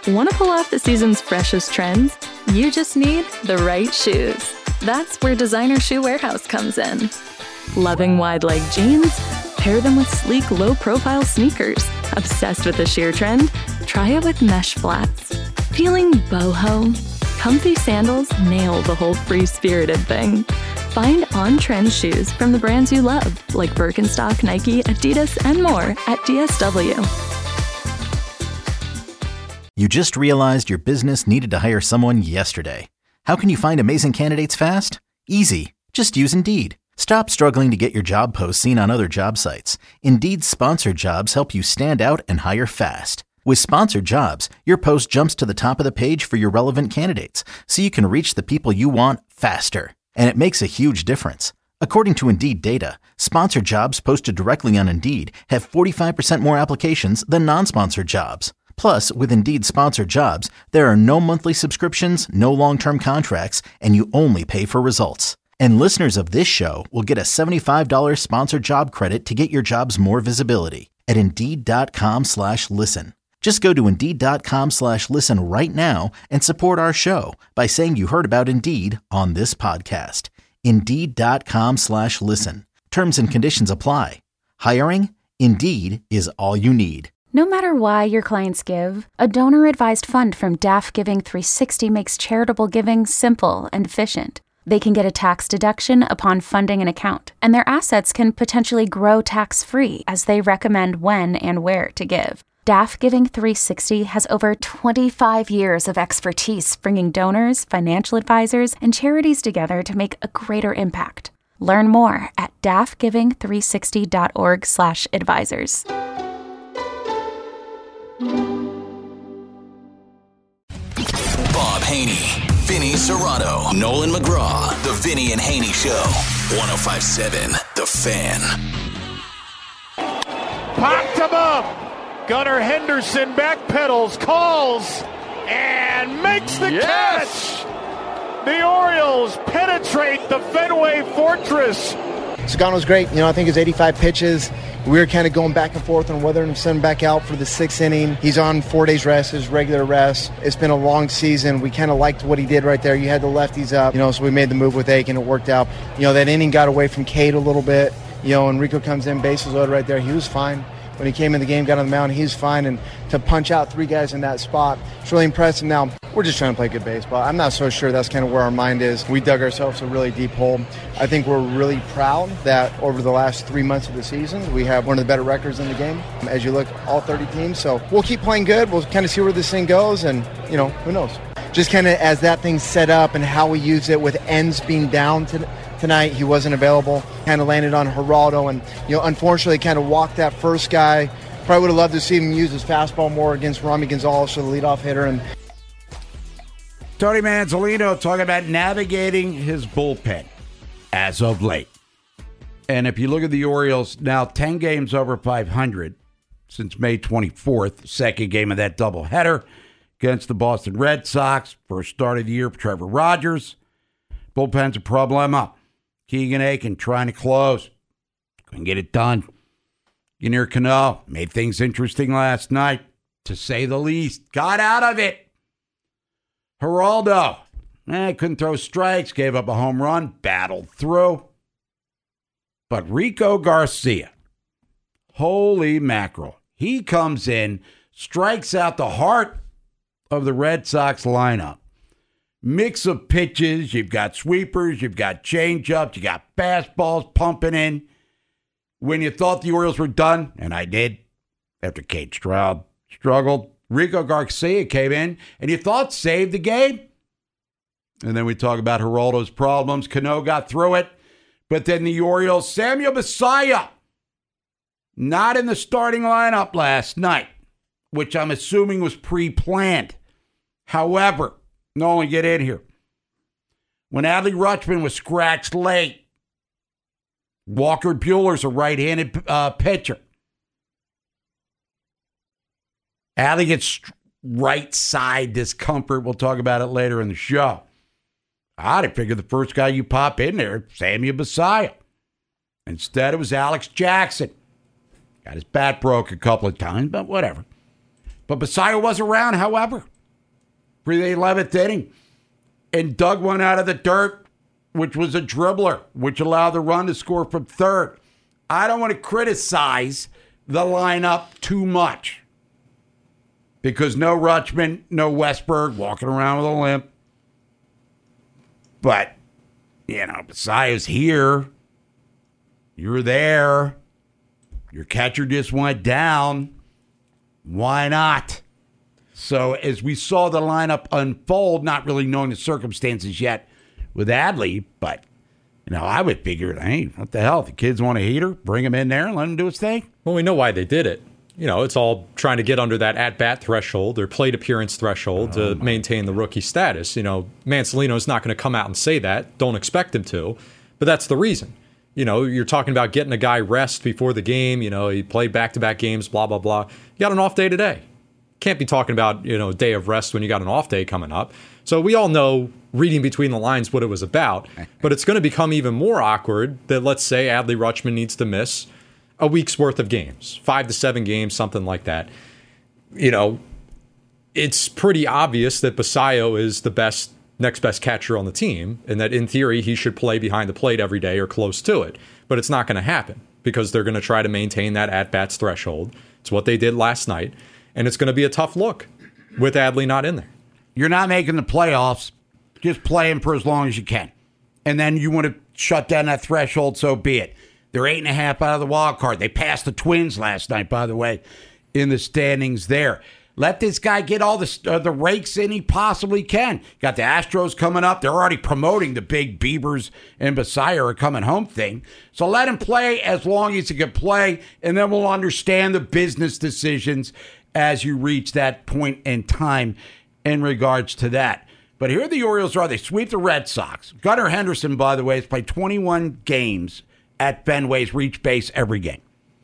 Want to pull off the season's freshest trends? You just need the right shoes. That's where Designer Shoe Warehouse comes in. Loving wide-leg jeans? Pair them with sleek, low-profile sneakers. Obsessed with the sheer trend? Try it with mesh flats. Feeling boho? Comfy sandals nail the whole free-spirited thing. Find on-trend shoes from the brands you love, like Birkenstock, Nike, Adidas, and more at DSW. You just realized your business needed to hire someone yesterday. How can you find amazing candidates fast? Easy. Just use Indeed. Stop struggling to get your job posts seen on other job sites. Indeed's sponsored jobs help you stand out and hire fast. With sponsored jobs, your post jumps to the top of the page for your relevant candidates, so you can reach the people you want faster. And it makes a huge difference. According to Indeed data, sponsored jobs posted directly on Indeed have 45% more applications than non-sponsored jobs. Plus, with Indeed sponsored jobs, there are no monthly subscriptions, no long-term contracts, and you only pay for results. And listeners of this show will get a $75 sponsored job credit to get your jobs more visibility at Indeed.com/listen. Just go to Indeed.com/listen right now and support our show by saying you heard about Indeed on this podcast. Indeed.com/listen. Terms and conditions apply. Hiring? Indeed is all you need. No matter why your clients give, a donor-advised fund from DAF Giving 360 makes charitable giving simple and efficient. They can get a tax deduction upon funding an account, and their assets can potentially grow tax-free as they recommend when and where to give. DAF Giving 360 has over 25 years of expertise bringing donors, financial advisors, and charities together to make a greater impact. Learn more at dafgiving360.org/advisors. Bob Haney, Vinny Serrato, Nolan McGraw, The Vinny and Haney Show. 105.7 The Fan. Popped him up. Gunnar Henderson backpedals, calls, and makes the catch. The Orioles penetrate the Fenway Fortress. Sagano's great. I think his 85 pitches. We were kind of going back and forth on whether to send him back out for the 6th inning. He's on 4 days rest, his regular rest. It's been a long season. We kind of liked what he did right there. You had the lefties up, so we made the move with Aiken. It worked out. That inning got away from Cade a little bit. And Rico comes in, bases loaded right there. He was fine. When he came in the game, got on the mound, he was fine. And to punch out 3 guys in that spot, it's really impressive. Now, we're just trying to play good baseball. I'm not so sure that's kind of where our mind is. We dug ourselves a really deep hole. I think we're really proud that over the last 3 months of the season, we have one of the better records in the game as you look all 30 teams. So we'll keep playing good. We'll kind of see where this thing goes, and, who knows. Just kind of as that thing's set up and how we use it with ends being down tonight, he wasn't available. Kind of landed on Geraldo and, unfortunately kind of walked that first guy. Probably would have loved to see him use his fastball more against Rami Gonzalez, the leadoff hitter. And Tony Manzolino talking about navigating his bullpen as of late. And if you look at the Orioles, now 10 games over 500 since May 24th, second game of that doubleheader against the Boston Red Sox. First start of the year for Trevor Rogers. Bullpen's a problema. Keegan Aiken trying to close. Couldn't get it done. Yennier Cano made things interesting last night, to say the least. Got out of it. Geraldo, couldn't throw strikes, gave up a home run, battled through. But Rico Garcia, holy mackerel. He comes in, strikes out the heart of the Red Sox lineup. Mix of pitches, you've got sweepers, you've got changeups, you got fastballs pumping in. When you thought the Orioles were done, and I did, after Kate Stroud struggled, Rico Garcia came in, and you thought saved the game. And then we talk about Geraldo's problems. Cano got through it. But then the Orioles, Samuel Basallo, not in the starting lineup last night, which I'm assuming was pre-planned. However, Nolan, get in here. When Adley Rutschman was scratched late, Walker Buehler's a right-handed pitcher. Adley gets right side discomfort. We'll talk about it later in the show. I'd have figured the first guy you pop in there, Samuel Basallo. Instead, it was Alex Jackson. Got his bat broke a couple of times, but whatever. But Basallo was around, however. for the 11th inning and dug one out of the dirt, which was a dribbler, which allowed the run to score from third. I don't want to criticize the lineup too much because no Rutschman, no Westberg walking around with a limp. But, Basayo's here. You're there. Your catcher just went down. Why not? So as we saw the lineup unfold, not really knowing the circumstances yet with Adley, but, I would figure, hey, what the hell? If the kids want a heater, bring him in there and let him do his thing. Well, we know why they did it. It's all trying to get under that at-bat threshold or plate appearance threshold to maintain the rookie status. Mansolino's not going to come out and say that. Don't expect him to. But that's the reason. You're talking about getting a guy rest before the game. He played back-to-back games, blah, blah, blah. You got an off day today. Can't be talking about, a day of rest when you got an off day coming up. So we all know, reading between the lines, what it was about. But it's going to become even more awkward that, let's say, Adley Rutschman needs to miss a week's worth of games, 5 to 7 games, something like that. It's pretty obvious that Basayo is the next best catcher on the team, and that in theory he should play behind the plate every day or close to it. But it's not going to happen because they're going to try to maintain that at-bats threshold. It's what they did last night, and it's going to be a tough look with Adley not in there. You're not making the playoffs. Just play him for as long as you can. And then you want to shut down that threshold, so be it. They're 8.5 out of the wild card. They passed the Twins last night, by the way, in the standings there. Let this guy get all the rakes in he possibly can. Got the Astros coming up. They're already promoting the big Bieber's and Basayo are coming home thing. So let him play as long as he can play, and then we'll understand the business decisions as you reach that point in time in regards to that. But here the Orioles are. They sweep the Red Sox. Gunnar Henderson, by the way, has played 21 games at Fenway's reached base every game.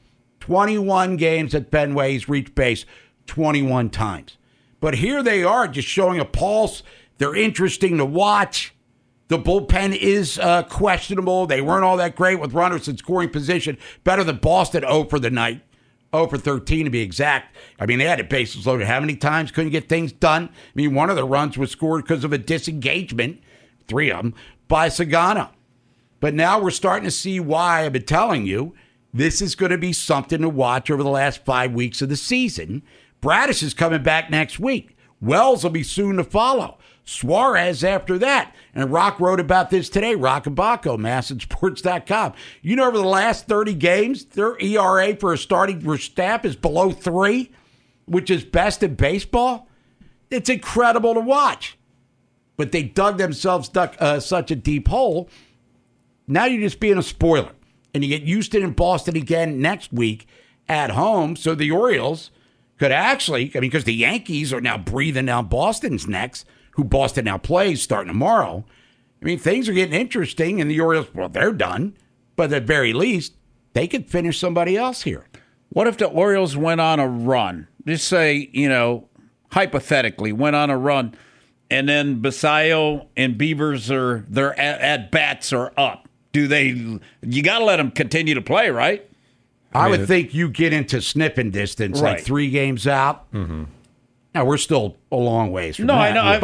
21 games at Fenway's reached base 21 times. But here they are just showing a pulse. They're interesting to watch. The bullpen is questionable. They weren't all that great with runners in scoring position. Better than Boston 0 for the night. 0 for 13 to be exact. They had it bases loaded. How many times couldn't get things done? One of the runs was scored because of a disengagement, 3 of them, by Sagano. But now we're starting to see why I've been telling you this is going to be something to watch over the last 5 weeks of the season. Bradish is coming back next week. Wells will be soon to follow. Suarez after that. And Rock wrote about this today. Rock and Baco, MASNsports.com. Over the last 30 games, their ERA for a starting staff is below 3, which is best in baseball. It's incredible to watch. But they dug themselves such a deep hole. Now you're just being a spoiler. And you get Houston and Boston again next week at home. So the Orioles could actually, because the Yankees are now breathing down Boston's necks, who Boston now plays starting tomorrow. Things are getting interesting, and the Orioles, well, they're done. But at the very least, they could finish somebody else here. What if the Orioles went on a run? Just say, hypothetically, went on a run, and then Basayo and Beavers their at-bats are up. You got to let them continue to play, right? I would think you get into sniffing distance, right, like 3 games out. Mm-hmm. Now, we're still a long ways from that. I know.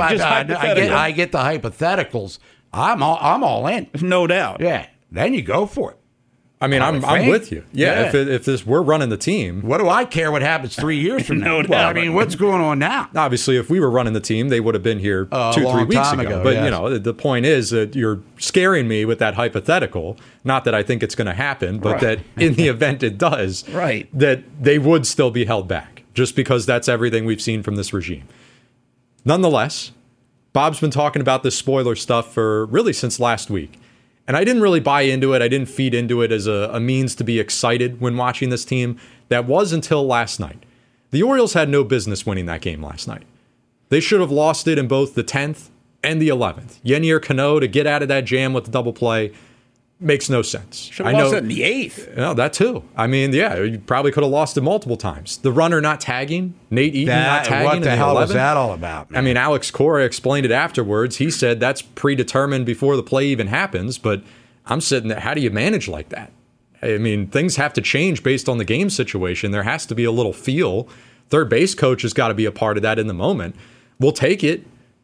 I get the hypotheticals. I'm all in. No doubt. Yeah. Then you go for it. I'm with you. Yeah. If we're running the team. What do I care what happens 3 years from now? No doubt. What's going on now? Obviously, if we were running the team, they would have been here 2-3 weeks ago. But, yes. The point is that you're scaring me with that hypothetical. Not that I think it's going to happen, but that in the event it does, right, that they would still be held back just because that's everything we've seen from this regime. Nonetheless, Bob's been talking about this spoiler stuff for really since last week. And I didn't really buy into it. I didn't feed into it as a means to be excited when watching this team. That was until last night. The Orioles had no business winning that game last night. They should have lost it in both the 10th and the 11th. Yennier Cano to get out of that jam with the double play makes no sense. Should have lost it in the 8th. No, that too. You probably could have lost it multiple times. The runner not tagging, Nate Eaton not tagging. What the hell was that all about, man? Alex Cora explained it afterwards. He said that's predetermined before the play even happens, but I'm sitting there, how do you manage like that? Things have to change based on the game situation. There has to be a little feel. Third base coach has got to be a part of that in the moment. We'll take it.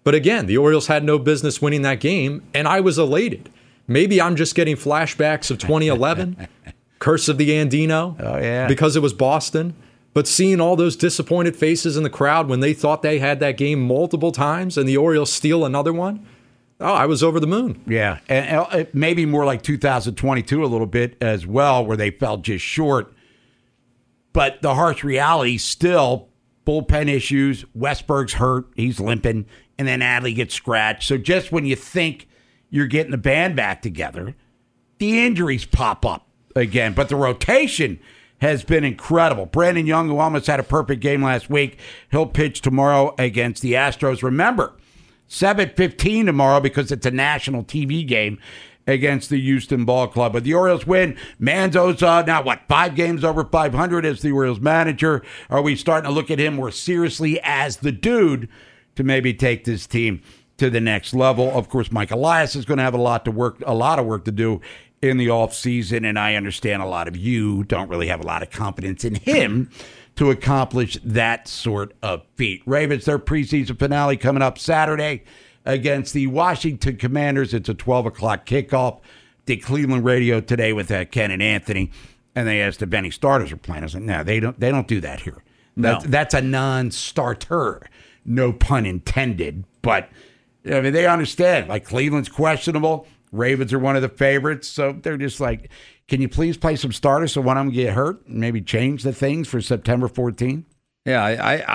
But again, the Orioles had no business winning that game, and I was elated. Maybe I'm just getting flashbacks of 2011, Curse of the Andino, because it was Boston. But seeing all those disappointed faces in the crowd when they thought they had that game multiple times and the Orioles steal another one, I was over the moon. Yeah, and maybe more like 2022 a little bit as well, where they fell just short. But the harsh reality still, bullpen issues, Westberg's hurt, he's limping, and then Adley gets scratched. So just when you think you're getting the band back together, the injuries pop up again. But the rotation has been incredible. Brandon Young, who almost had a perfect game last week, he'll pitch tomorrow against the Astros. Remember, 7:15 tomorrow because it's a national TV game against the Houston Ball Club. But the Orioles win. Manzo's now, 5 games over 500 as the Orioles manager. Are we starting to look at him more seriously as the dude to maybe take this team to the next level? Of course, Mike Elias is going to have a lot of work to do in the offseason, and I understand a lot of you don't really have a lot of confidence in him to accomplish that sort of feat. Ravens, their preseason finale coming up Saturday against the Washington Commanders. It's a 12 o'clock kickoff. Did Cleveland radio today with Ken and Anthony, and they asked if any starters are playing. I was like, no, they don't do that here. That's a non-starter, no pun intended. But I mean, they understand. Like, Cleveland's questionable. Ravens are one of the favorites, so they're just like, can you please play some starters so one of them get hurt and maybe change the things for September 14th? Yeah,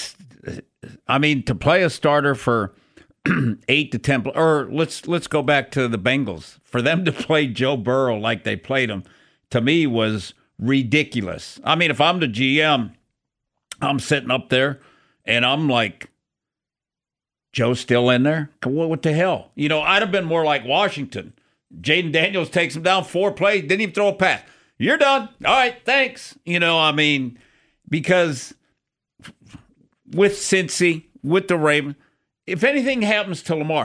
I mean, to play a starter for 8 to 10, or let's go back to the Bengals. For them to play Joe Burrow like they played him, to me, was ridiculous. I mean, if I'm the GM, I'm sitting up there, and I'm like, Joe's still in there? What the hell? You know, I'd have been more like Washington. Jaden Daniels takes him down 4 plays, didn't even throw a pass. You're done. All right, thanks. You know, I mean, because with Cincy, with the Ravens, if anything happens to Lamar,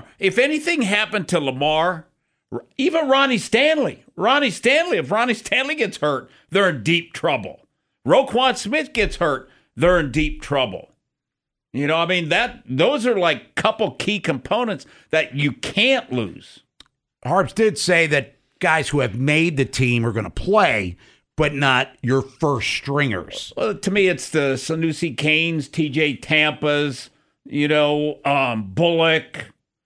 even Ronnie Stanley, if Ronnie Stanley gets hurt, they're in deep trouble. Roquan Smith gets hurt, they're in deep trouble. You know, I mean, those are like couple key components that you can't lose. Harps did say that guys who have made the team are going to play, but not your first stringers. Well, to me, it's the Sanusi Canes, TJ Tampas, Bullock,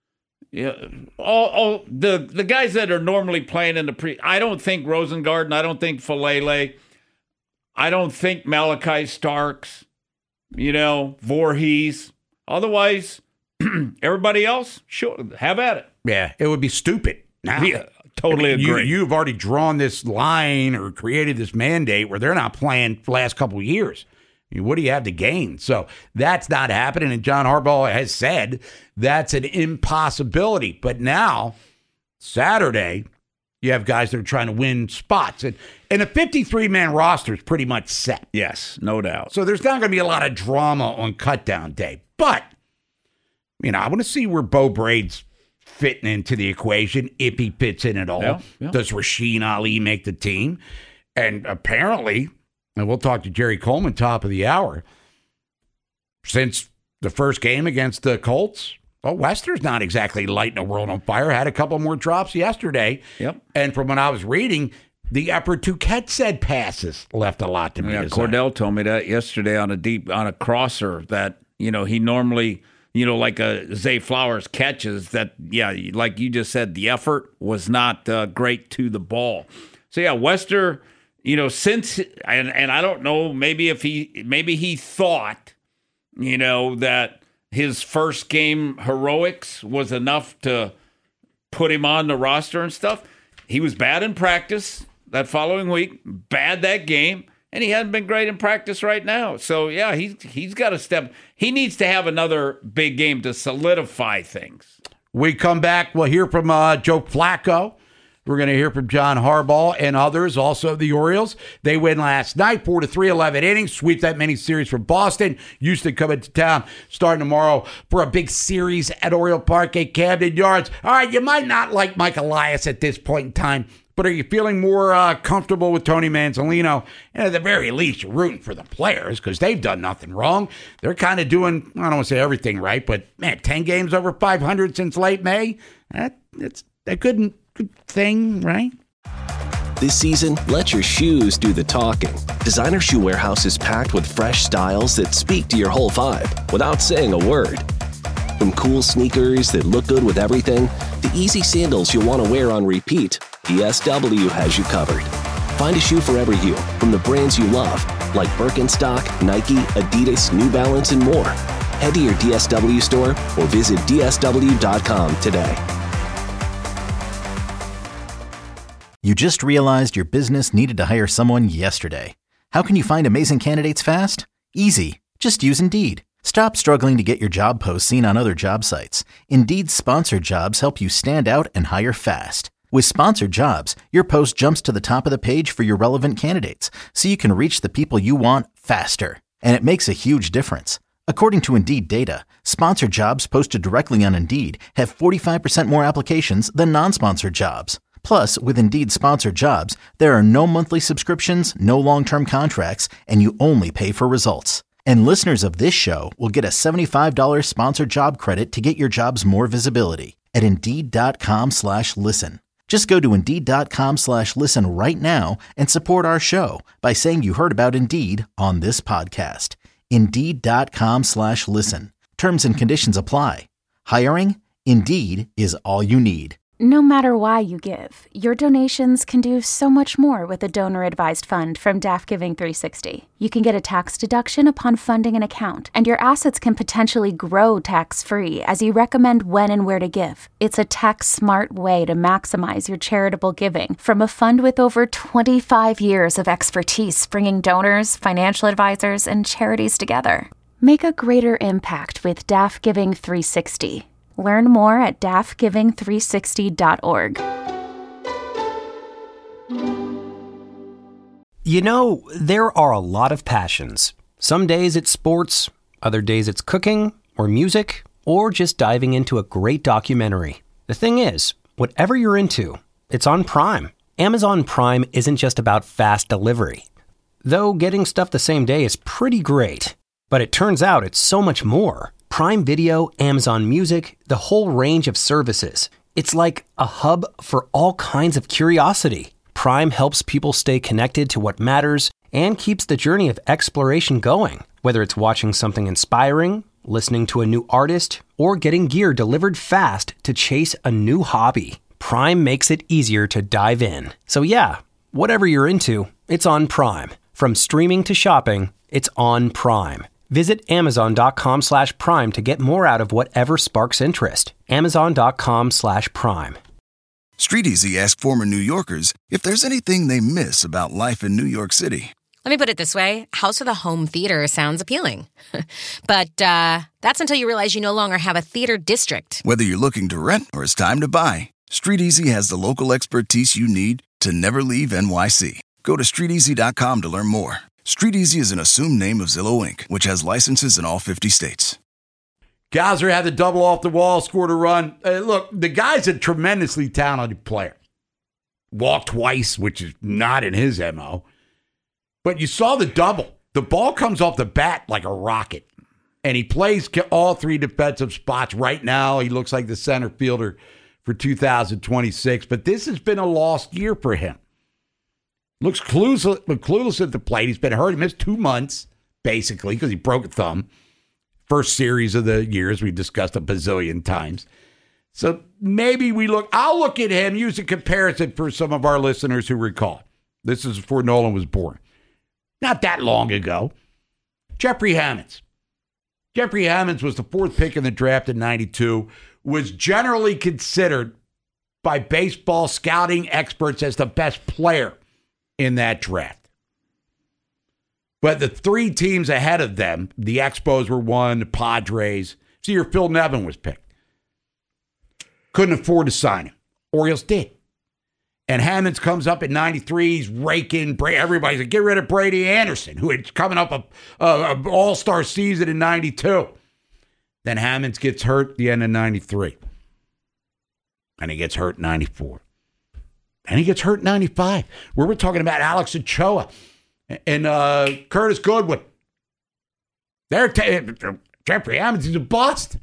all the guys that are normally playing in the I don't think Rosengarten, I don't think Falele, I don't think Malachi Starks, Voorhees. Otherwise, everybody else, sure, have at it. Yeah, it would be stupid. Now, yeah, totally agree. You've already drawn this line or created this mandate where they're not playing for the last couple of years. I mean, what do you have to gain? So that's not happening. And John Harbaugh has said that's an impossibility. But now, Saturday, you have guys that are trying to win spots. And a 53-man roster is pretty much set. Yes, no doubt. So there's not going to be a lot of drama on cutdown day. But, I want to see where Bo Braid's fitting into the equation, if he fits in at all. Yeah. Does Rasheen Ali make the team? And apparently, and we'll talk to Jerry Coleman top of the hour, since the first game against the Colts, Wester's not exactly lighting the world on fire. Had a couple more drops yesterday. Yep. And from what I was reading, the upper Touquette said passes left a lot to be desired. Cordell told me that yesterday on a crosser that, he normally, like a Zay Flowers catches that, like you just said, the effort was not great to the ball. So, Wester, since, and I don't know, maybe he thought, that his first game heroics was enough to put him on the roster and stuff. He was bad in practice that following week, bad that game, and he hasn't been great in practice right now. So, he's got to step. He needs to have another big game to solidify things. We come back, we'll hear from Joe Flacco. We're going to hear from John Harbaugh and others. Also, the Orioles, they win last night, 4-3, 11 innings, sweep that mini-series from Boston. Houston coming to town starting tomorrow for a big series at Oriole Park at Camden Yards. All right, you might not like Mike Elias at this point in time, But are you feeling more comfortable with Tony Manzolino? And at the very least, you're rooting for the players because they've done nothing wrong. They're kind of doing, I don't want to say everything right, but man, 10 games over 500 since late May. That's a good thing, right? This season, let your shoes do the talking. Designer Shoe Warehouse is packed with fresh styles that speak to your whole vibe without saying a word. From cool sneakers that look good with everything, to easy sandals you'll want to wear on repeat, DSW has you covered. Find a shoe for every you from the brands you love, like Birkenstock, Nike, Adidas, New Balance, and more. Head to your DSW store or visit DSW.com today. You just realized your business needed to hire someone yesterday. How can you find amazing candidates fast? Easy. Just use Indeed. Stop struggling to get your job posts seen on other job sites. Indeed's sponsored jobs help you stand out and hire fast. With sponsored jobs, your post jumps to the top of the page for your relevant candidates, so you can reach the people you want faster. And it makes a huge difference. According to Indeed data, sponsored jobs posted directly on Indeed have 45% more applications than non-sponsored jobs. Plus, with Indeed sponsored jobs, there are no monthly subscriptions, no long-term contracts, and you only pay for results. And listeners of this show will get a $75 sponsored job credit to get your jobs more visibility at Indeed.com/listen. Just go to Indeed.com/listen right now and support our show by saying you heard about Indeed on this podcast. Indeed.com/listen. Terms and conditions apply. Hiring? Indeed is all you need. No matter why you give, your donations can do so much more with a donor-advised fund from DAF Giving 360. You can get a tax deduction upon funding an account, and your assets can potentially grow tax-free as you recommend when and where to give. It's a tax-smart way to maximize your charitable giving from a fund with over 25 years of expertise bringing donors, financial advisors, and charities together. Make a greater impact with DAF Giving 360. Learn more at dafgiving360.org. You know, there are a lot of passions. Some days it's sports, other days it's cooking, or music, or just diving into a great documentary. The thing is, whatever you're into, it's on Prime. Amazon Prime isn't just about fast delivery. Though getting stuff the same day is pretty great. But it turns out it's so much more. Prime Video, Amazon Music, the whole range of services. It's like a hub for all kinds of curiosity. Prime helps people stay connected to what matters and keeps the journey of exploration going. Whether it's watching something inspiring, listening to a new artist, or getting gear delivered fast to chase a new hobby, Prime makes it easier to dive in. So yeah, whatever you're into, it's on Prime. From streaming to shopping, it's on Prime. Visit Amazon.com/Prime to get more out of whatever sparks interest. Amazon.com/Prime. StreetEasy asked former New Yorkers if there's anything they miss about life in New York City. Let me put it this way. House with a home theater sounds appealing. But that's until you realize you no longer have a theater district. Whether you're looking to rent or it's time to buy, StreetEasy has the local expertise you need to never leave NYC. Go to StreetEasy.com to learn more. StreetEasy is an assumed name of Zillow Inc., which has licenses in all 50 states. Gauser had the double off the wall, scored a run. Look, the guy's a tremendously talented player. Walked twice, which is not in his MO. But you saw the double. The ball comes off the bat like a rocket. And he plays all three defensive spots right now. He looks like the center fielder for 2026. But this has been a lost year for him. Looks clueless at the plate. He's been hurt. He missed 2 months, basically, because he broke a thumb. First series of the year, as we discussed a bazillion times. So maybe I'll look at him, use a comparison for some of our listeners who recall. This is before Nolan was born. Not that long ago. Jeffrey Hammonds. Jeffrey Hammonds was the fourth pick in the draft in 92, was generally considered by baseball scouting experts as the best player in that draft. But the three teams ahead of them, the Expos were one, the Padres. See, your Phil Nevin was picked. Couldn't afford to sign him. Orioles did. And Hammonds comes up at 93. He's raking. Everybody's like, get rid of Brady Anderson, who had coming up a all-star season in 92. Then Hammonds gets hurt at the end of 93. And he gets hurt in 94. And he gets hurt in 95. We're talking about Alex Ochoa and Curtis Goodwin. Jeffrey Hammonds is a bust.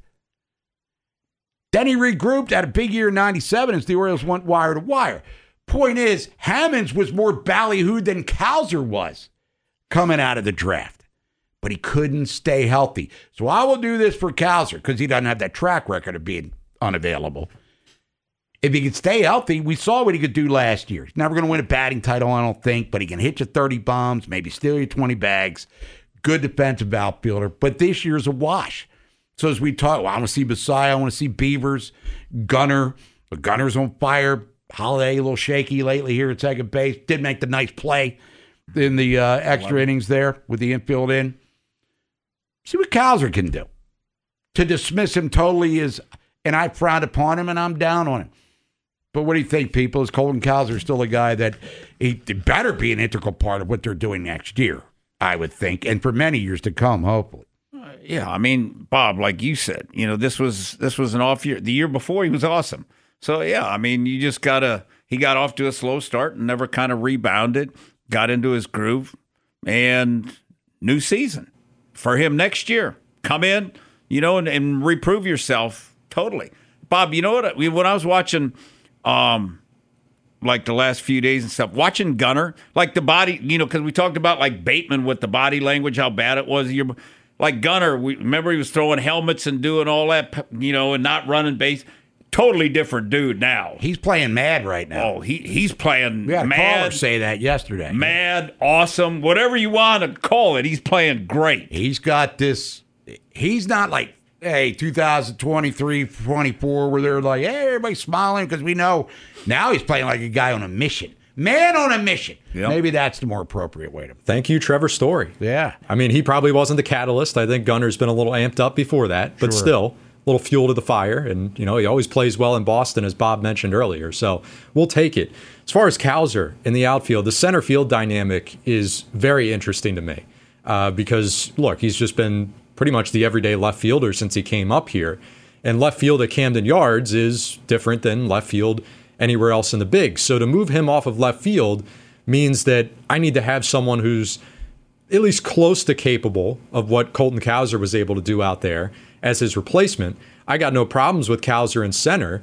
Then he regrouped, had a big year in 97 as the Orioles went wire to wire. Point is, Hammonds was more ballyhooed than Cowser was coming out of the draft. But he couldn't stay healthy. So I will do this for Cowser because he doesn't have that track record of being unavailable. If he could stay healthy, we saw what he could do last year. He's never going to win a batting title, I don't think, but he can hit you 30 bombs, maybe steal you 20 bags. Good defensive outfielder, but this year's a wash. So as we talk, I want to see Bassiah, I want to see Beavers, Gunnar. The Gunner's on fire. Holiday a little shaky lately here at second base. Did make the nice play in the extra innings there with the infield in. See what Cowser can do. To dismiss him totally is, and I frowned upon him and I'm down on him. But what do you think, people? Is Colton Cowser still a guy that he better be an integral part of what they're doing next year, I would think, and for many years to come, hopefully. Yeah, I mean, Bob, like you said, this was an off year. The year before, he was awesome. So, yeah, I mean, he got off to a slow start and never kind of rebounded, got into his groove, and new season for him next year. Come in, and reprove yourself totally. Bob, you know what? When I was watching like the last few days and stuff, watching Gunnar, like the body, because we talked about like Bateman with the body language, how bad it was. Like Gunnar, remember he was throwing helmets and doing all that, and not running base. Totally different dude now. He's playing mad right now. Oh, he's playing we had mad. A caller say that yesterday. Mad, awesome, whatever you want to call it. He's playing great. He's got this. He's not like, 2023, 24, where they're like, hey, everybody's smiling because we know. Now he's playing like a guy on a mission. Man on a mission. Yep. Maybe that's the more appropriate way to. Thank you, Trevor Story. Yeah. I mean, he probably wasn't the catalyst. I think Gunner's been a little amped up before that, but still, a little fuel to the fire. And, he always plays well in Boston, as Bob mentioned earlier. So we'll take it. As far as Cowser in the outfield, the center field dynamic is very interesting to me because, look, he's just been pretty much the everyday left fielder since he came up here. And left field at Camden Yards is different than left field anywhere else in the Bigs. So to move him off of left field means that I need to have someone who's at least close to capable of what Colton Cowser was able to do out there as his replacement. I got no problems with Cowser in center.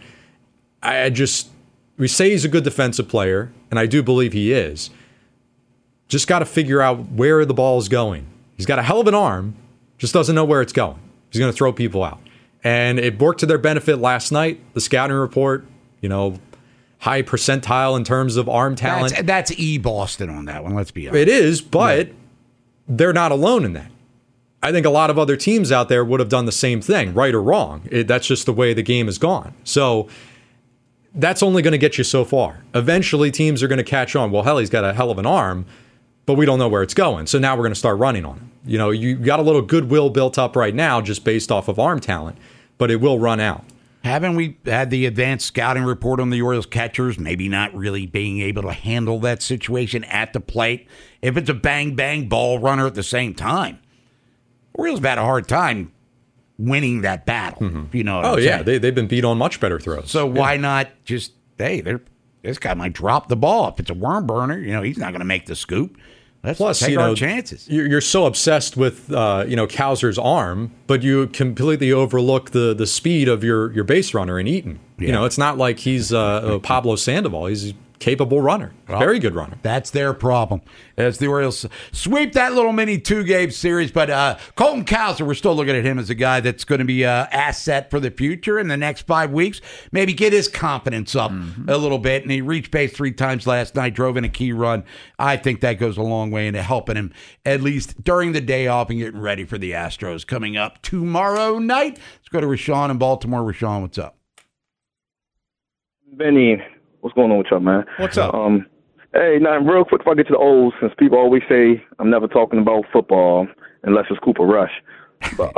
We say he's a good defensive player, and I do believe he is. Just got to figure out where the ball is going. He's got a hell of an arm, just doesn't know where it's going. He's going to throw people out. And it worked to their benefit last night. The scouting report, high percentile in terms of arm talent. That's Boston on that one, let's be honest. It is, but they're not alone in that. I think a lot of other teams out there would have done the same thing, right or wrong. That's just the way the game has gone. So that's only going to get you so far. Eventually, teams are going to catch on. Well, hell, he's got a hell of an arm, but we don't know where it's going. So now we're going to start running on him. You got a little goodwill built up right now just based off of arm talent, but it will run out. Haven't we had the advanced scouting report on the Orioles catchers maybe not really being able to handle that situation at the plate? If it's a bang-bang ball runner at the same time, Orioles have had a hard time winning that battle. Mm-hmm. You know what I'm saying? They've been beat on much better throws. So why not just, this guy might drop the ball. If it's a worm burner, he's not going to make the scoop. Let's take our chances. You're so obsessed with Cowser's arm, but you completely overlook the speed of your base runner in Eaton. Yeah. It's not like he's Pablo Sandoval. He's a capable runner, very good runner. That's their problem. As the Orioles sweep that little mini 2-game series, but Colton Cowser, we're still looking at him as a guy that's going to be an asset for the future in the next 5 weeks. Maybe get his confidence up a little bit, and he reached base 3 times last night, drove in a key run. I think that goes a long way into helping him, at least during the day off and getting ready for the Astros coming up tomorrow night. Let's go to Rashawn in Baltimore. Rashawn, what's up? Benny, what's going on with y'all, man? What's up? Hey, now real quick before I get to the O's, since people always say I'm never talking about football unless it's Cooper Rush. But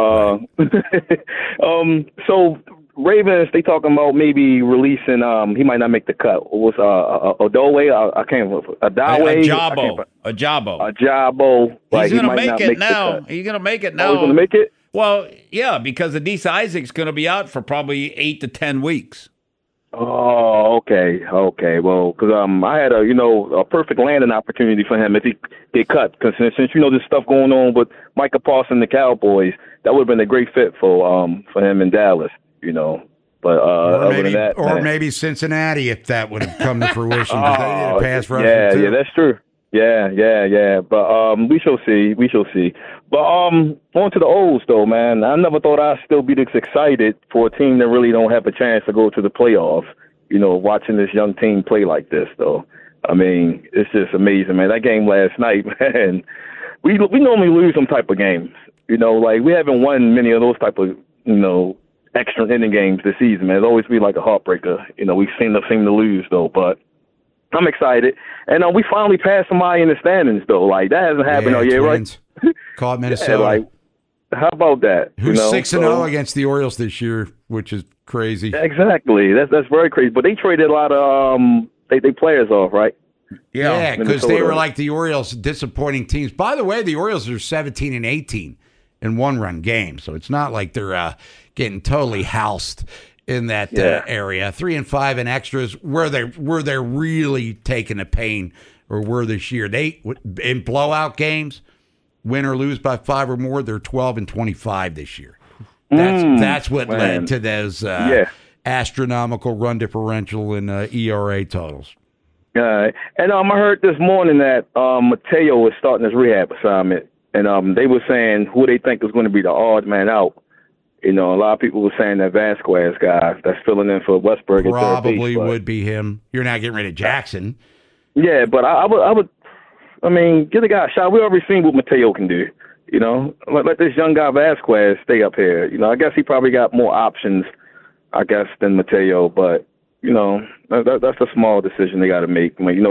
so Ravens, they talking about maybe releasing. He might not make the cut. It was Odoe? I can't remember. Ajabo. He's gonna make it now. He's gonna make it now. He's gonna make it. Well, yeah, because Adese Isaac's gonna be out for probably 8 to 10 weeks. Oh, okay. Well, because I had a perfect landing opportunity for him if he get cut. Because since this stuff going on with Micah Parsons and the Cowboys, that would have been a great fit for him in Dallas. But maybe Cincinnati if that would have come to fruition. Pass rush. Yeah, that's true. Yeah. But we shall see. But on to the O's though, man. I never thought I'd still be this excited for a team that really don't have a chance to go to the playoffs. Watching this young team play like this though. I mean, it's just amazing, man. That game last night, man. We normally lose some type of games. Like we haven't won many of those type of extra inning games this season, man. It's always be like a heartbreaker. We seem to lose though, but I'm excited. And we finally passed somebody in the standings though. Like that hasn't happened all year, right? Caught Minnesota. How about that? Who's 6-0 against the Orioles this year, which is crazy. Exactly. That's very crazy. But they traded a lot of they players off, right? Yeah, because they were like the Orioles, disappointing teams. By the way, the Orioles are 17-18 in one-run games, so it's not like they're getting totally housed in that area. 3-5 in extras. Where they're really taking the pain, or were this year? They in blowout games, win or lose by 5 or more. They're 12-25 this year. That's what led to those astronomical run differential and ERA totals. And I heard this morning that Mateo is starting his rehab assignment, and they were saying who they think is going to be the odd man out. A lot of people were saying that Vasquez guy that's filling in for Westberg probably would be him. You're not getting rid of Jackson. Yeah, but I would. I mean, give the guy a shot. We already seen what Mateo can do. Let this young guy Vasquez stay up here. I guess he probably got more options, than Mateo. But that's a small decision they got to make. I mean,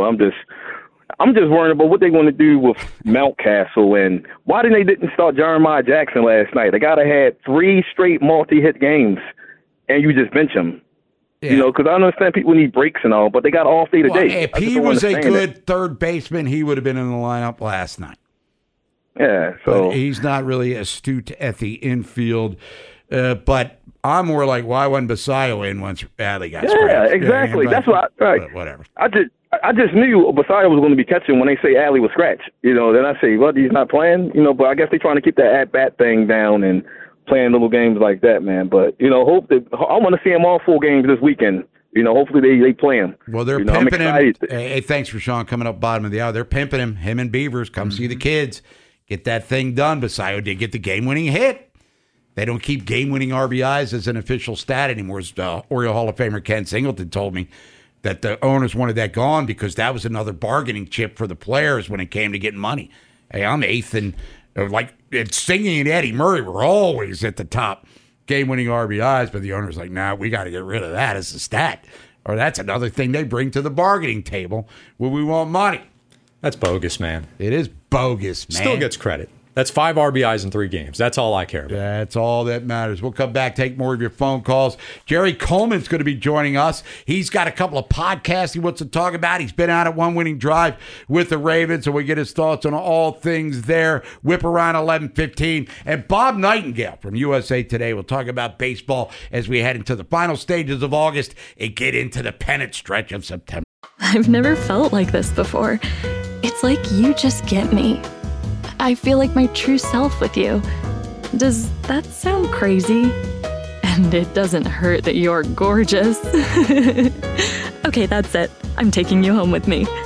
I'm just worried about what they're going to do with Mountcastle and why they didn't start Jeremiah Jackson last night. The guy had 3 straight multi-hit games, and you just bench him. Yeah. Because I understand people need breaks and all, but they got off day today. If he was a good third baseman, he would have been in the lineup last night. Yeah, so but he's not really astute at the infield. But I'm more like, why wasn't Basayo in once Adley got scratched? Yeah, exactly. That's what. Whatever. I just knew Basayo was going to be catching when they say Adley was scratched. Then I say, well, he's not playing. But I guess they're trying to keep that at-bat thing down and playing little games like that, man. But, I want to see him all 4 games this weekend. Hopefully they play him. Well, they're pimping him. Hey, thanks for Sean coming up bottom of the hour. They're pimping him. Him and Beavers, come see the kids. Get that thing done. Basayo did get the game-winning hit. They don't keep game-winning RBIs as an official stat anymore. As Oriole Hall of Famer Ken Singleton told me that the owners wanted that gone because that was another bargaining chip for the players when it came to getting money. Hey, I'm 8th, and Singing and Eddie Murray were always at the top game-winning RBIs, but the owner's like, nah, we got to get rid of that as a stat. Or that's another thing they bring to the bargaining table when we want money. That's bogus, man. It is bogus, man. Still gets credit. That's 5 RBIs in 3 games. That's all I care about. That's all that matters. We'll come back, take more of your phone calls. Jerry Coleman's going to be joining us. He's got a couple of podcasts he wants to talk about. He's been out at One Winning Drive with the Ravens, so we get his thoughts on all things there. Whip around 11:15. And Bob Nightingale from USA Today will talk about baseball as we head into the final stages of August and get into the pennant stretch of September. I've never felt like this before. It's like you just get me. I feel like my true self with you. Does that sound crazy? And it doesn't hurt that you're gorgeous. Okay, that's it. I'm taking you home with me.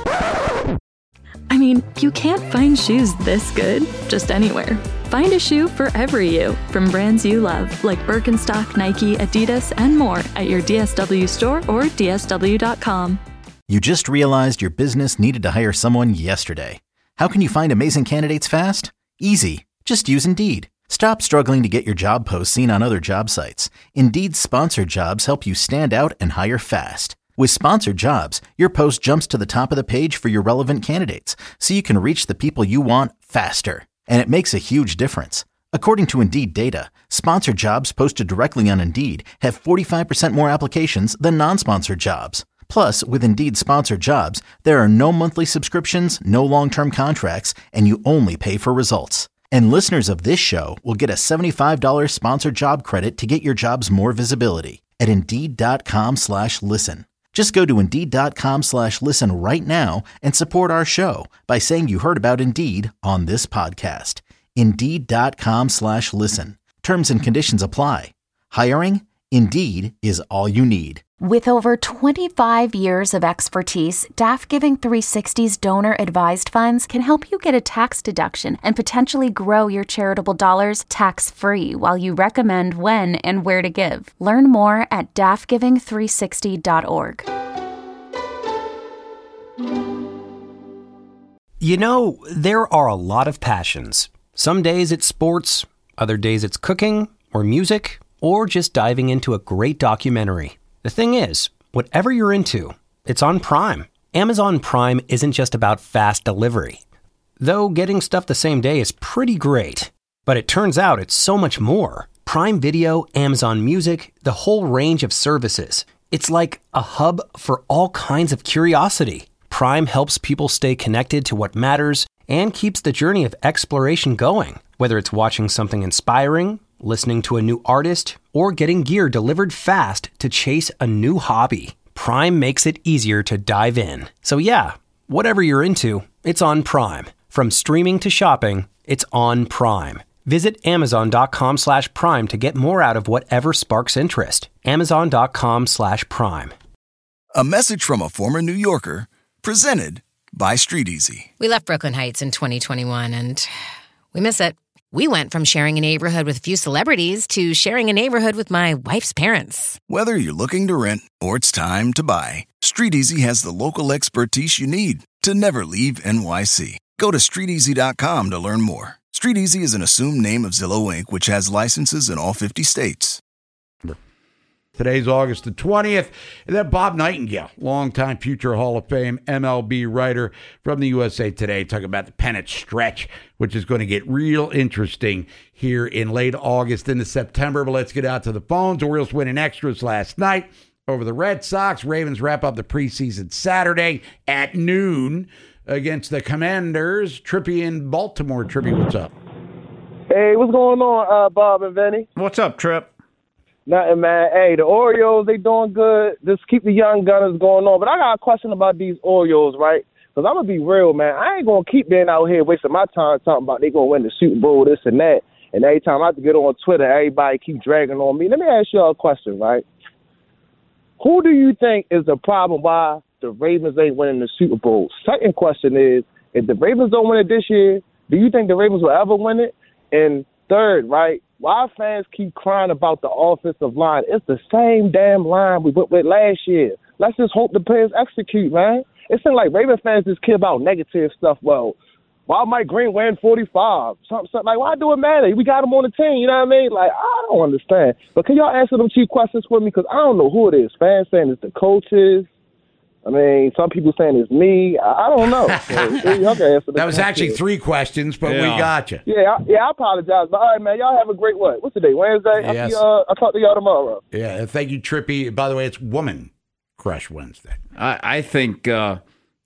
I mean, you can't find shoes this good just anywhere. Find a shoe for every you, from brands you love, like Birkenstock, Nike, Adidas, and more at your DSW store or DSW.com. You just realized your business needed to hire someone yesterday. How can you find amazing candidates fast? Easy. Just use Indeed. Stop struggling to get your job posts seen on other job sites. Indeed's sponsored jobs help you stand out and hire fast. With sponsored jobs, your post jumps to the top of the page for your relevant candidates, so you can reach the people you want faster. And it makes a huge difference. According to Indeed data, sponsored jobs posted directly on Indeed have 45% more applications than non-sponsored jobs. Plus, with Indeed sponsored jobs, there are no monthly subscriptions, no long-term contracts, and you only pay for results. And listeners of this show will get a $75 sponsored job credit to get your jobs more visibility. at Indeed.com/listen. Just go to Indeed.com/listen right now and support our show by saying you heard about Indeed on this podcast. Indeed.com/listen. Terms and conditions apply. Hiring? Indeed is all you need. With over 25 years of expertise, DAF Giving 360's donor-advised funds can help you get a tax deduction and potentially grow your charitable dollars tax-free while you recommend when and where to give. Learn more at dafgiving360.org. You know, there are a lot of passions. Some days it's sports, other days it's cooking or music, or just diving into a great documentary. The thing is, whatever you're into, it's on Prime. Amazon Prime isn't just about fast delivery. Though getting stuff the same day is pretty great. But it turns out it's so much more. Prime Video, Amazon Music, the whole range of services. It's like a hub for all kinds of curiosity. Prime helps people stay connected to what matters and keeps the journey of exploration going. Whether it's watching something inspiring, listening to a new artist, or getting gear delivered fast to chase a new hobby, Prime makes it easier to dive in. So yeah, whatever you're into, it's on Prime. From streaming to shopping, it's on Prime. Visit Amazon.com/Prime to get more out of whatever sparks interest. Amazon.com/Prime. A message from a former New Yorker, presented by StreetEasy. We left Brooklyn Heights in 2021 and we miss it. We went from sharing a neighborhood with a few celebrities to sharing a neighborhood with my wife's parents. Whether you're looking to rent or it's time to buy, StreetEasy has the local expertise you need to never leave NYC. Go to StreetEasy.com to learn more. StreetEasy is an assumed name of Zillow Inc., which has licenses in all 50 states. Today's August the 20th. And then Bob Nightingale, longtime future Hall of Fame MLB writer from the USA Today, talking about the pennant stretch, which is going to get real interesting here in late August into September. But let's get out to the phones. Orioles winning extras last night over the Red Sox. Ravens wrap up the preseason Saturday at noon against the Commanders. Trippy in Baltimore. Trippy, what's up? Hey, what's going on, Bob and Vinny? What's up, Trip? Nothing, man. Hey, the Orioles, they doing good. Just keep the young gunners going on. But I got a question about these Orioles, right? Because I'm going to be real, man. I ain't going to keep being out here wasting my time talking about they going to win the Super Bowl, this and that. And every time I have to get on Twitter, everybody keep dragging on me. Let me ask y'all a question, right? Who do you think is the problem why the Ravens ain't winning the Super Bowl? Second question is, if the Ravens don't win it this year, do you think the Ravens will ever win it? And third, right, why fans keep crying about the offensive line? It's the same damn line we went with last year. Let's just hope the players execute, man. It seems like Raven fans just care about negative stuff. Well, why Mike Green wearing 45? Something like, why do it matter? We got him on the team, you know what I mean? Like, I don't understand. But can y'all answer them two questions for me? Because I don't know who it is. Fans saying it's the coaches. I mean, some people saying it's me. I don't know. So, y'all can answer that was actually three questions, but we got you. Yeah, I apologize. But all right, man, y'all have a great what? What's the day? Wednesday? Yes. I'll talk to y'all tomorrow. Yeah, thank you, Trippy. By the way, it's Woman Crush Wednesday. I think, a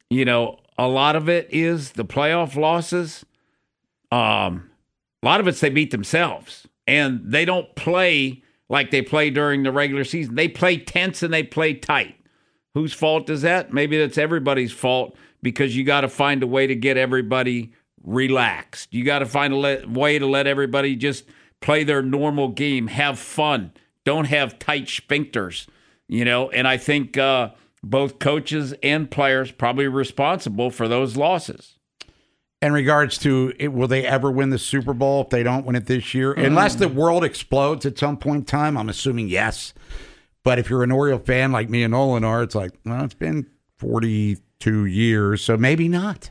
lot of it is the playoff losses. A lot of it's they beat themselves, and they don't play like they play during the regular season. They play tense and they play tight. Whose fault is that? Maybe that's everybody's fault, because you got to find a way to get everybody relaxed. You got to find a way to let everybody just play their normal game, have fun, don't have tight sphincters, And I think both coaches and players probably responsible for those losses. In regards to, will they ever win the Super Bowl if they don't win it this year? Unless the world explodes at some point in time, I'm assuming yes. But if you're an Oriole fan like me and Nolan are, it's like, well, it's been 42 years, so maybe not.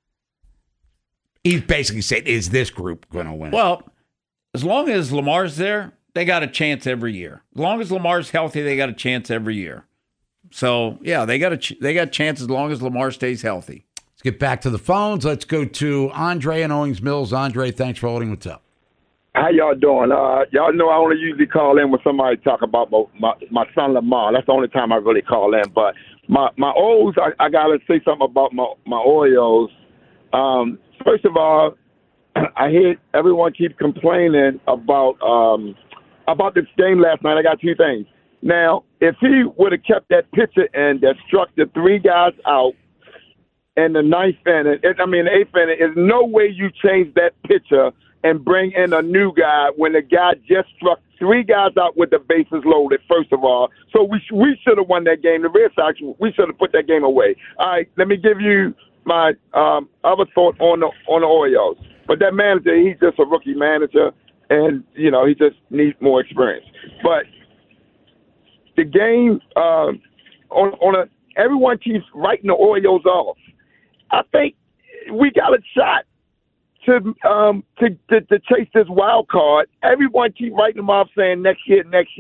He's basically saying, is this group going to win? Well, as long as Lamar's there, they got a chance every year. As long as Lamar's healthy, they got a chance every year. So, yeah, they got a chance as long as Lamar stays healthy. Let's get back to the phones. Let's go to Andre in Owings Mills. Andre, thanks for holding. What's up? How y'all doing? Y'all know I only usually call in when somebody talk about my son Lamar. That's the only time I really call in. But my O's, I gotta say something about my Orioles. First of all, I hear everyone keep complaining about this game last night. I got two things. Now, if he would have kept that pitcher in that struck the 3 guys out in the 9th inning, the 8th inning, there's no way you change that pitcher and bring in a new guy when the guy just struck 3 guys out with the bases loaded, first of all. So we should have won that game. The Red Sox, we should have put that game away. All right, let me give you my other thought on the Orioles. But that manager, he's just a rookie manager, and, he just needs more experience. But the game, everyone keeps writing the Orioles off. I think we got a shot to chase this wild card. Everyone keep writing them off saying next year,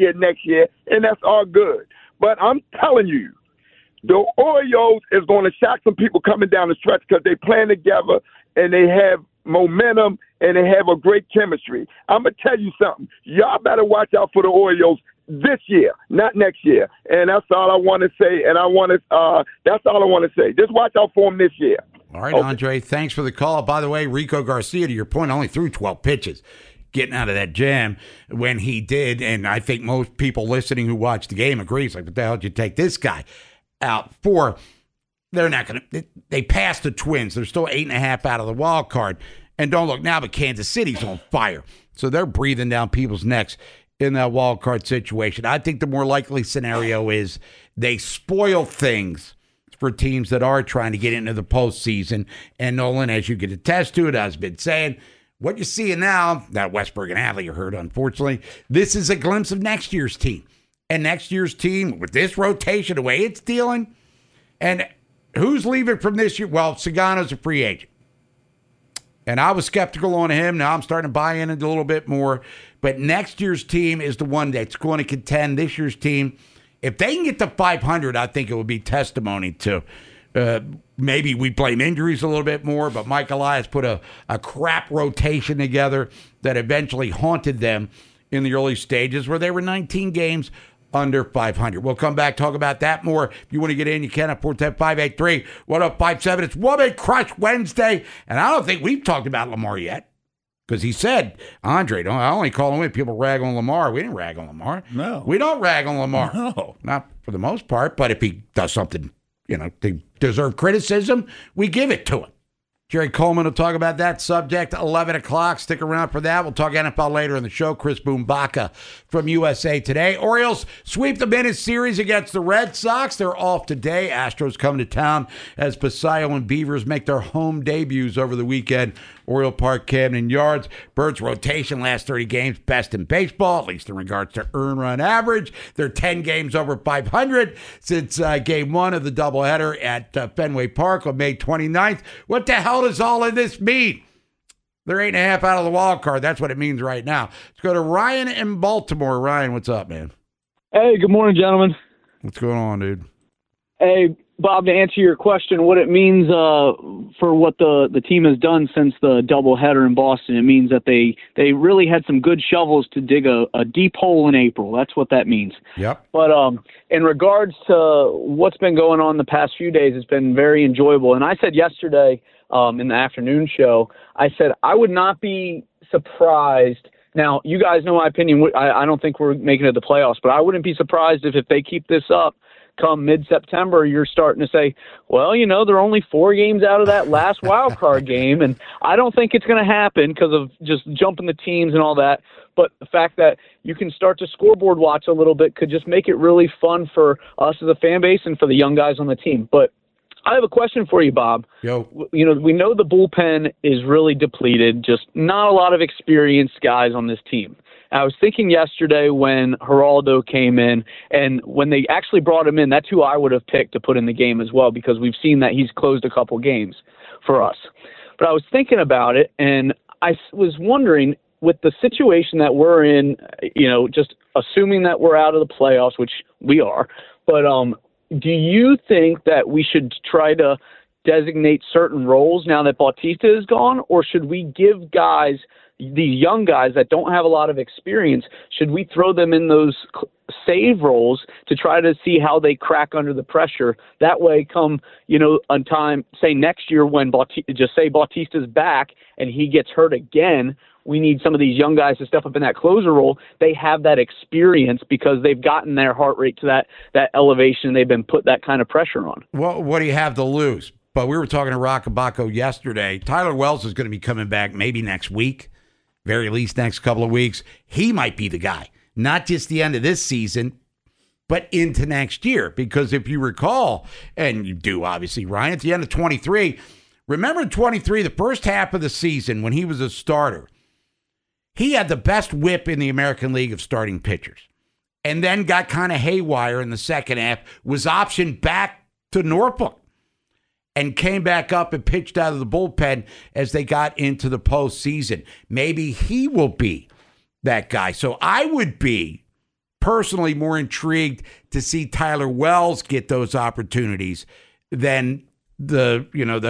and that's all good. But I'm telling you, the Orioles is going to shock some people coming down the stretch because they playing together and they have momentum and they have a great chemistry. I'm going to tell you something. Y'all better watch out for the Orioles this year, not next year. And that's all I want to say. And that's all I want to say. Just watch out for them this year. All right, okay. Andre, thanks for the call. By the way, Rico Garcia, to your point, only threw 12 pitches getting out of that jam when he did. And I think most people listening who watched the game agree. It's like, what the hell did you take this guy out for? They're not going to – they passed the Twins. They're still 8.5 out of the wild card. And don't look now, but Kansas City's on fire. So they're breathing down people's necks in that wild card situation. I think the more likely scenario is they spoil things for teams that are trying to get into the postseason. And Nolan, as you can attest to it, I've been saying, what you're seeing now, that Westberg and Adley are hurt, unfortunately, this is a glimpse of next year's team. And next year's team, with this rotation, the way it's dealing, and who's leaving from this year? Well, Sagano's a free agent. And I was skeptical on him. Now I'm starting to buy in a little bit more. But next year's team is the one that's going to contend. This year's team, if they can get to 500, I think it would be testimony to maybe we blame injuries a little bit more, but Mike Elias put a crap rotation together that eventually haunted them in the early stages where they were 19 games under 500. We'll come back, talk about that more. If you want to get in, you can at 410-583-1057. It's Woman Crush Wednesday, and I don't think we've talked about Lamar yet. Because he said, Andre, I only call him when people rag on Lamar. We didn't rag on Lamar. No. We don't rag on Lamar. No. Not for the most part, but if he does something, to deserve criticism, we give it to him. Jerry Coleman will talk about that subject at 11 o'clock. Stick around for that. We'll talk NFL later in the show. Chris Boombaka from USA Today. Orioles sweep the minute series against the Red Sox. They're off today. Astros coming to town as Basayo and Beavers make their home debuts over the weekend. Oriole Park, Camden Yards. Birds' rotation last 30 games, best in baseball, at least in regards to earned run average. They're 10 games over 500 since game one of the doubleheader at Fenway Park on May 29th. What the hell does all of this mean? They're 8.5 out of the wild card. That's what it means right now. Let's go to Ryan in Baltimore. Ryan, what's up, man? Hey, good morning, gentlemen. What's going on, dude? Hey, Bob, to answer your question, what it means for what the team has done since the doubleheader in Boston, it means that they really had some good shovels to dig a deep hole in April. That's what that means. Yep. But in regards to what's been going on the past few days, it's been very enjoyable. And I said yesterday in the afternoon show, I said I would not be surprised. Now, you guys know my opinion. I don't think we're making it to the playoffs, but I wouldn't be surprised if they keep this up. Come mid-September, you're starting to say, well, they're only 4 games out of that last wild card game, and I don't think it's going to happen because of just jumping the teams and all that. But the fact that you can start to scoreboard watch a little bit could just make it really fun for us as a fan base and for the young guys on the team. But I have a question for you, Bob. Yo. We know the bullpen is really depleted, just not a lot of experienced guys on this team. I was thinking yesterday when Geraldo came in, and when they actually brought him in, that's who I would have picked to put in the game as well, because we've seen that he's closed a couple games for us. But I was thinking about it, and I was wondering, with the situation that we're in, just assuming that we're out of the playoffs, which we are, but do you think that we should try to designate certain roles now that Bautista is gone, or should we give guys these young guys that don't have a lot of experience, should we throw them in those save roles to try to see how they crack under the pressure? That way, come, on time, say next year when Bautista's back and he gets hurt again, we need some of these young guys to step up in that closer role. They have that experience because they've gotten their heart rate to that elevation. They've been put that kind of pressure on. Well, what do you have to lose? But we were talking to Rockabacco yesterday. Tyler Wells is going to be coming back maybe next week, very least next couple of weeks. He might be the guy, not just the end of this season, but into next year. Because if you recall, and you do obviously, Ryan, at the end of 23, remember in 23, the first half of the season when he was a starter, he had the best whip in the American League of starting pitchers, and then got kind of haywire in the second half, was optioned back to Norfolk, and came back up and pitched out of the bullpen as they got into the postseason. Maybe he will be that guy. So I would be personally more intrigued to see Tyler Wells get those opportunities than the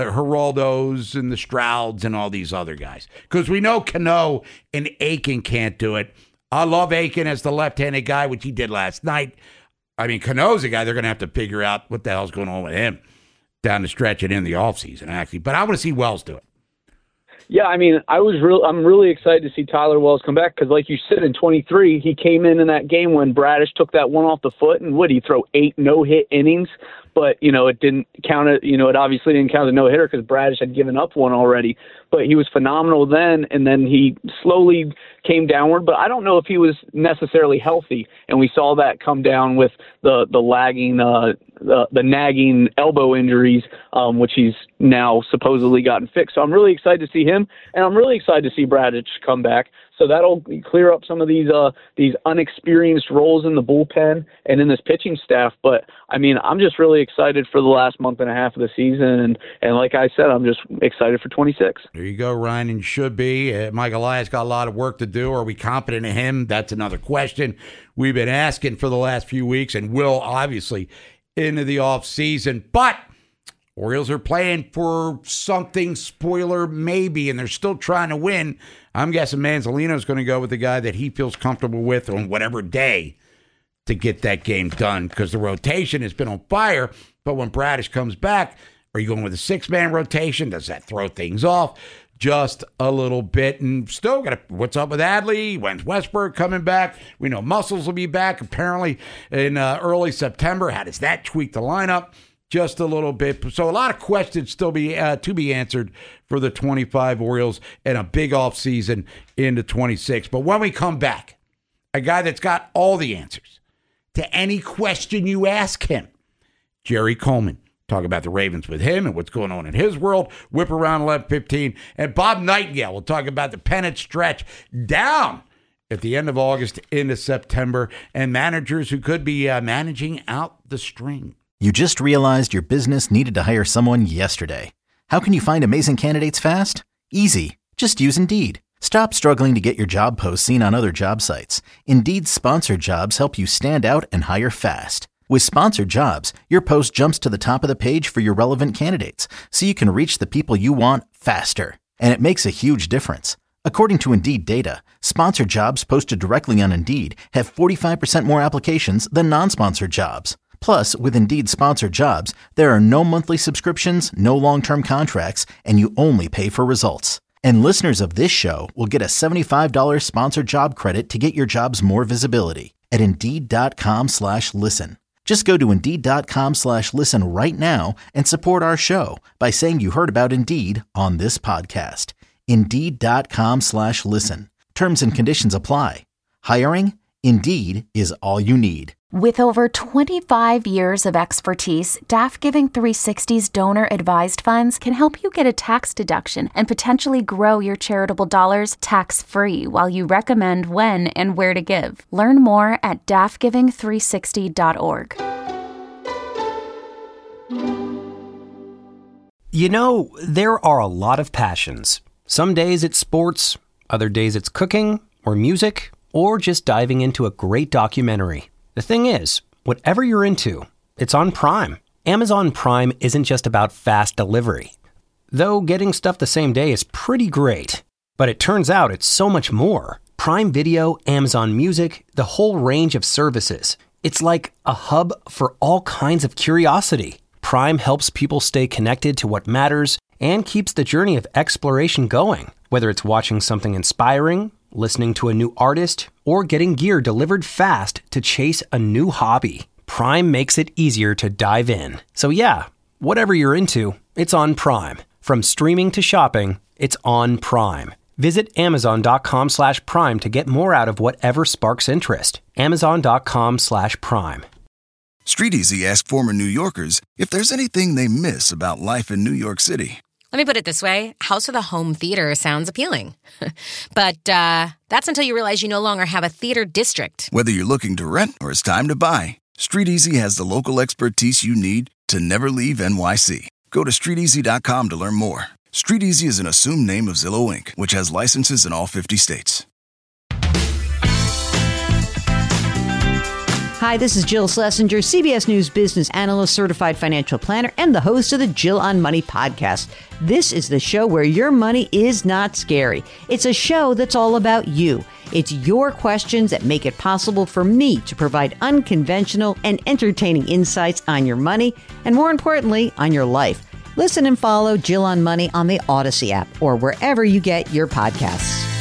Geraldos and the Strouds and all these other guys. Because we know Cano and Aiken can't do it. I love Aiken as the left-handed guy, which he did last night. I mean, Cano's a guy they're going to have to figure out what the hell's going on with him down the stretch and in the offseason, actually. But I want to see Wells do it. Yeah, I mean, I'm really excited to see Tyler Wells come back because, like you said, in 23, he came in that game when Bradish took that one off the foot, and would he throw 8 no-hit innings? But, it didn't count it. It obviously didn't count the no-hitter because Bradish had given up one already. But he was phenomenal then, and then he slowly came downward. But I don't know if he was necessarily healthy, and we saw that come down with the lagging, the nagging elbow injuries, which he's now supposedly gotten fixed. So I'm really excited to see him, and I'm really excited to see Bradish come back. So that'll clear up some of these unexperienced roles in the bullpen and in this pitching staff. But, I mean, I'm just really excited for the last month and a half of the season. And like I said, I'm just excited for 26. There you go, Ryan, and should be. Mike Elias got a lot of work to do. Are we confident in him? That's another question we've been asking for the last few weeks and will, obviously, into the offseason. But Orioles are playing for something, spoiler maybe, and they're still trying to win. I'm guessing Manzolino's going to go with the guy that he feels comfortable with on whatever day to get that game done because the rotation has been on fire. But when Bradish comes back, are you going with a 6-man rotation? Does that throw things off just a little bit? And still what's up with Adley? When's Westberg coming back? We know Muscles will be back apparently in early September. How does that tweak the lineup? Just a little bit. So a lot of questions still to be answered for the 25 Orioles and a big offseason into 26. But when we come back, a guy that's got all the answers to any question you ask him, Jerry Coleman. Talk about the Ravens with him and what's going on in his world. Whip around 11:15. And Bob Nightingale will talk about the pennant stretch down at the end of August into September and managers who could be managing out the string. You just realized your business needed to hire someone yesterday. How can you find amazing candidates fast? Easy. Just use Indeed. Stop struggling to get your job posts seen on other job sites. Indeed's sponsored jobs help you stand out and hire fast. With sponsored jobs, your post jumps to the top of the page for your relevant candidates, so you can reach the people you want faster. And it makes a huge difference. According to Indeed data, sponsored jobs posted directly on Indeed have 45% more applications than non-sponsored jobs. Plus, with Indeed sponsored jobs, there are no monthly subscriptions, no long-term contracts, and you only pay for results. And listeners of this show will get a $75 sponsored job credit to get your jobs more visibility at Indeed.com/listen. Just go to Indeed.com/listen right now and support our show by saying you heard about Indeed on this podcast. Indeed.com/listen. Terms and conditions apply. Hiring? Indeed is all you need. With over 25 years of expertise, DAF Giving 360's donor-advised funds can help you get a tax deduction and potentially grow your charitable dollars tax-free while you recommend when and where to give. Learn more at dafgiving360.org. You know, there are a lot of passions. Some days it's sports, other days it's cooking or music, or just diving into a great documentary. The thing is, whatever you're into, it's on Prime. Amazon Prime isn't just about fast delivery. Though getting stuff the same day is pretty great. But it turns out it's so much more. Prime Video, Amazon Music, the whole range of services. It's like a hub for all kinds of curiosity. Prime helps people stay connected to what matters and keeps the journey of exploration going. Whether it's watching something inspiring, listening to a new artist, or getting gear delivered fast to chase a new hobby, Prime makes it easier to dive in. So yeah, whatever you're into, it's on Prime. From streaming to shopping, it's on Prime. Visit Amazon.com/Prime to get more out of whatever sparks interest. Amazon.com/Prime. StreetEasy asked former New Yorkers if there's anything they miss about life in New York City. Let me put it this way. House with a home theater sounds appealing. But that's until you realize you no longer have a theater district. Whether you're looking to rent or it's time to buy, StreetEasy has the local expertise you need to never leave NYC. Go to StreetEasy.com to learn more. StreetEasy is an assumed name of Zillow Inc., which has licenses in all 50 states. Hi, this is Jill Schlesinger, CBS News business analyst, certified financial planner, and the host of the Jill on Money podcast. This is the show where your money is not scary. It's a show that's all about you. It's your questions that make it possible for me to provide unconventional and entertaining insights on your money, and more importantly, on your life. Listen and follow Jill on Money on the Odyssey app or wherever you get your podcasts.